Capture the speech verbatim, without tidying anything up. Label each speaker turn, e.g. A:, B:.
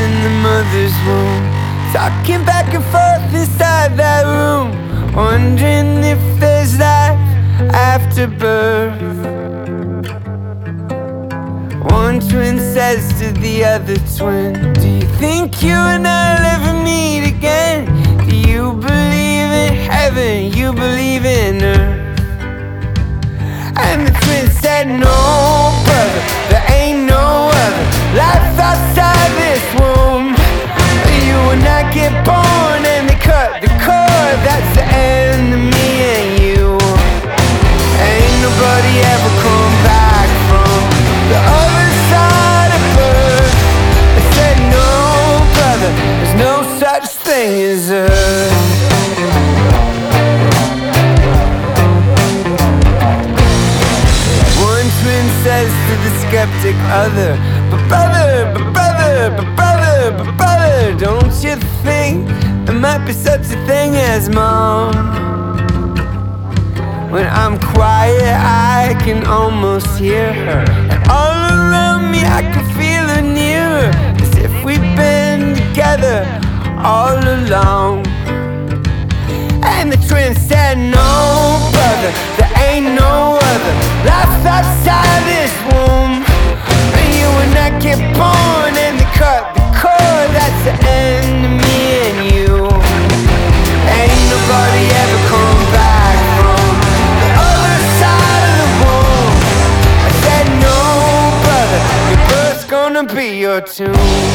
A: in the mother's womb, talking back and forth inside that room, wondering if there's life after birth. One twin says to the other twin, do you think you and I'll ever meet again? Do you believe in heaven? You believe in earth? And the twin said, no, brother, there ain't no other life outside this womb. You and I get born and they cut the cord, that's the end of me and you. Ain't nobody ever come back from the other side of birth. I said, no, brother, there's no such thing as earth. Says to the skeptic other, but brother, but brother, but brother, but brother, don't you think there might be such a thing as mom? When I'm quiet I can almost hear her, and all around me I can feel her nearer, as if we've been together all along. And the twin said, no, brother, there ain't no other life outside this womb. And you and I get born and they cut the cord, that's the end of me and you. Ain't nobody ever come back from the other side of the womb. I said, no, brother, your birth's gonna be your tomb.